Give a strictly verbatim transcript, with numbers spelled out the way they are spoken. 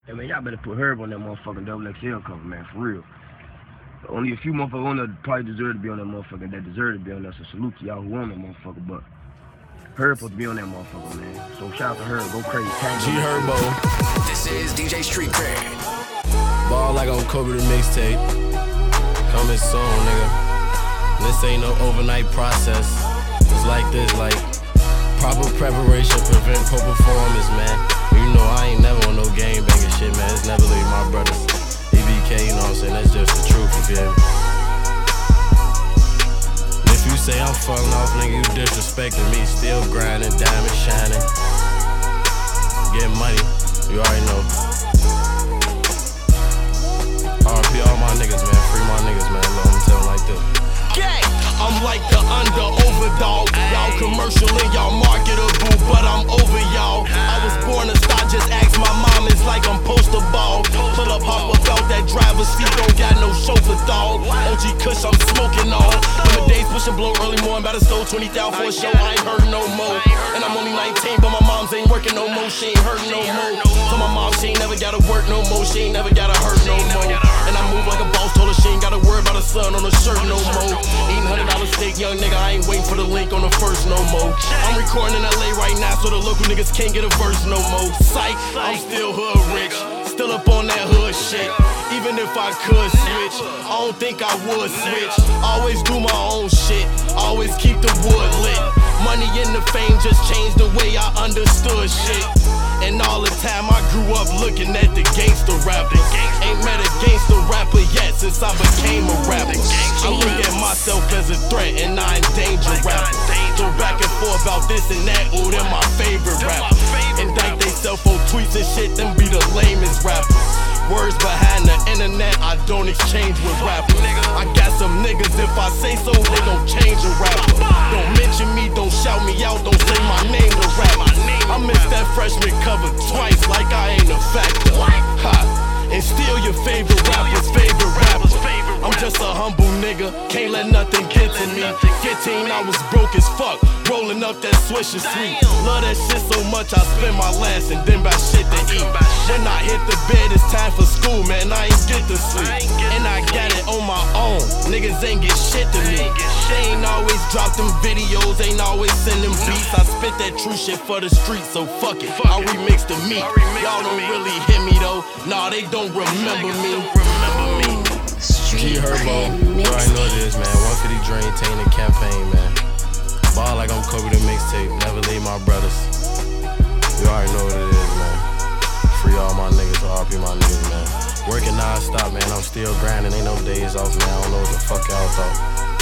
Hey man, y'all better put Herb on that motherfucking double X L cover, man, for real. Only a few motherfuckers on there probably deserve to be on that motherfucker, that deserve to be on there, so salute to y'all who on that motherfucker, but Herb supposed to be on that motherfucker, man. So shout out to Herb, go crazy. G Herbo. This is D J Street Cred. Ball like on Kobe the mixtape. Coming soon, nigga. This ain't no overnight process. It's like this, like proper preparation prevent poor performance, man. You know I ain't never on no game banging shit, man. It's never leave my brothers. E B K, you know what I'm saying? That's just the truth, you feel me? And if you say I'm falling off, nigga, you disrespecting me. Still grinding, diamond shining. Get money, you already know. R P all my niggas, man. Free my niggas, man. Look, I'm telling like this. Gang, I'm like the under overdog. Y'all commercial and y'all marketable, but I'm over y'all. I was born a star, just ask my mom. It's like I'm poster ball. Pull up, hop about that driver's seat, don't got no chauffeur dog. O G Kush, I'm smoking on. When the days pushing blow early morning, about to stole twenty thousand for a show. I ain't heard no more. And I'm only nineteen, but my mom's ain't working no more. She ain't hurt no more. So my mom, she ain't never gotta work no more. She ain't never gotta hurt no more. And I move like a boss, told her she ain't gotta worry about her son on her shirt no more. Eating hundred dollar steak, young nigga, I ain't waiting for the link on the first no more. I'm recording in L A right now, so the local niggas can't get a verse no more. Psych, I'm still hood rich, still up on that hood shit. Even if I could switch, I don't think I would switch. Always do my own shit, always keep the wood lit. Money and the fame just changed the way I understood shit. And all the time I grew up looking at the gangster rappers. Ain't met a gangster rapper yet since I became a rapper. I look at myself as a threat and I endanger rappers. Go back and forth about this and that, ooh, they're my favorite rappers. Indict they cell phone tweets and shit, them be the lamest rappers. Words behind the internet, I don't exchange with rappers. I got some niggas, if I say so, they gon' change a rapper. Don't mention me, don't shout me out, don't say my name to rap. I missed that freshman cover twice, like I ain't a factor. Ha, and steal your favorite rapper's favorite rapper. I'm just a humble nigga, can't let nothing get to me. fifteen, I was broke as fuck, rolling up that Swisher Sweet. Love that shit so much, I spend my last and then buy shit to eat. When I hit the bed, it's time for school, man, I ain't get to sleep. And I got it on my own, niggas ain't get shit to me. They ain't always drop them videos, ain't always send them beats. I spit that true shit for the streets, so fuck it, I remix the meat. Y'all don't really hit me though, nah, they don't remember me. G Herbo, you already know what it is, man. one fifty Dream Team the campaign, man. Ball like I'm Kobe the mixtape, never leave my brothers. You already know what it is, man. Free all my niggas, R P my niggas, man. Working non-stop, man. I'm still grinding, ain't no days off, man. I don't know what the fuck y'all thought.